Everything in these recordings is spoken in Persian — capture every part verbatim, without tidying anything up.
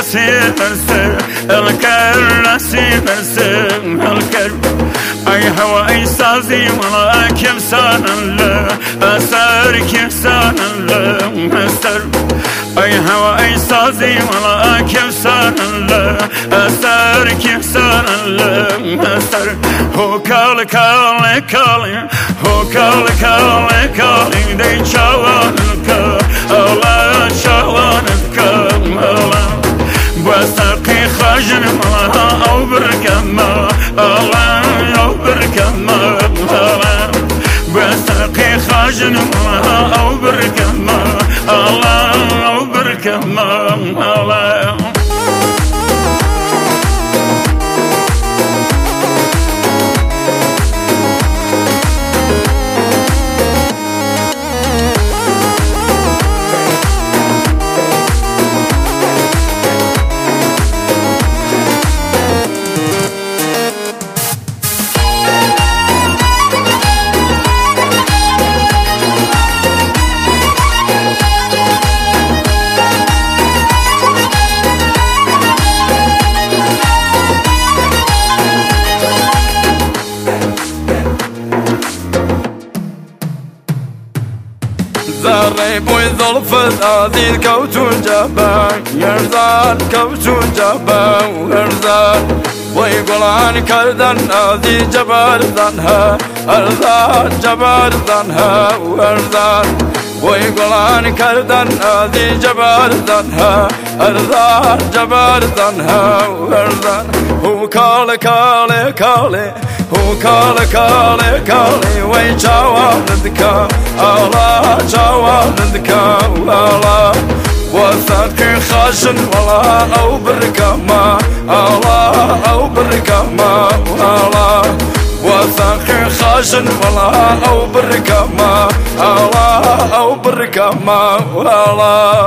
نسي برسه الكر نسي برسه الكر أي هوا أي سازي والله كيف سان الله أسر كيف سان الله أسر أي هوا أي سازي والله كيف سان الله أسر كيف سان الله أسر هو كال كال كال هو كال كال كال دي شوان الكال الله شوان الكال الله بسقي خجل الله أو بركما الله أو بركما الله بسقي خجل الله أو بركما الله أو بركما الله زاري بوي ظلف هذه الكوت جبان يرزان كوت جبان ويرزان ويقول عن كردن هذه جبار ذنها أرزان جبار ذنها ويرزان ويقول عن كردن هذه جبار ذنها أرزان جبار ذنها ويرزان هو كالي كالي كالي هو كالي كالي كالي وي شاوان ذكا الله شاوان ذكا الله وثقي خاشن والله أو بركما الله أو بركما الله وثقي خاشن والله أو بركما الله أو بركما الله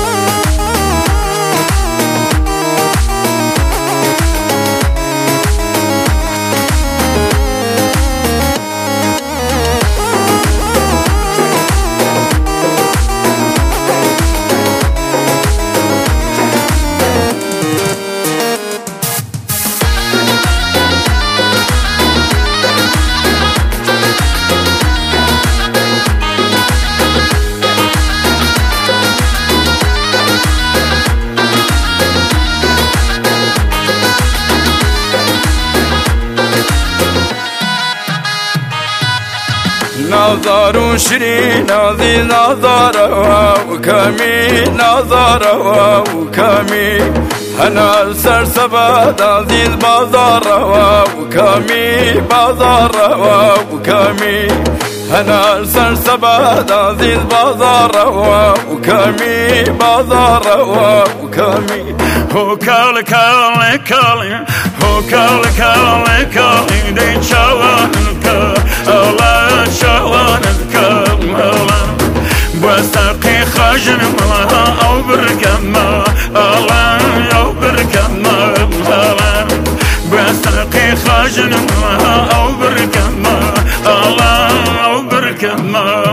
نظر شرين هذه نظرة وكمي نظرة وكمي أنا سرسبت هذه البازارة وكمي بازارة وكمي أنا سرسبت هذه البازارة وكمي بازارة وكمي هو كال كال كال هو كال كال كال دي شوان الكال الله شوان الكال الله بسقي خجل الله أو بركما الله أو بركما الله بسقي خجل الله أو بركما الله أو بركما